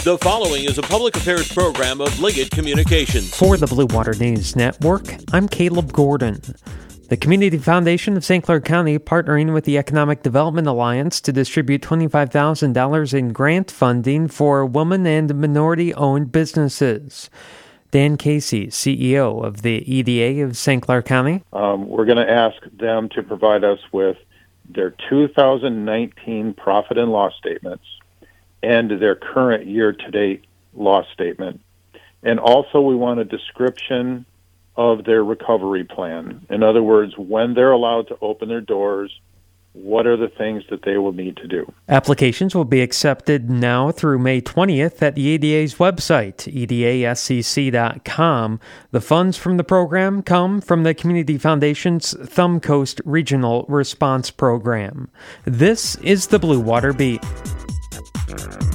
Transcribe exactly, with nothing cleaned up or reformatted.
The following is a public affairs program of Liggett Communications. For the Blue Water News Network, I'm Caleb Gordon. The Community Foundation of Saint Clair County partnering with the Economic Development Alliance to distribute twenty-five thousand dollars in grant funding for women and minority-owned businesses. Dan Casey, C E O of the E D A of Saint Clair County. Um, we're going to ask them to provide us with their two thousand nineteen profit and loss statements and their current year-to-date loss statement. And also we want a description of their recovery plan. In other words, when they're allowed to open their doors, what are the things that they will need to do? Applications will be accepted now through May twentieth at the E D A's website, E D A S C C dot com. The funds from the program come from the Community Foundation's Thumb Coast Regional Response Program. This is the Blue Water Beat.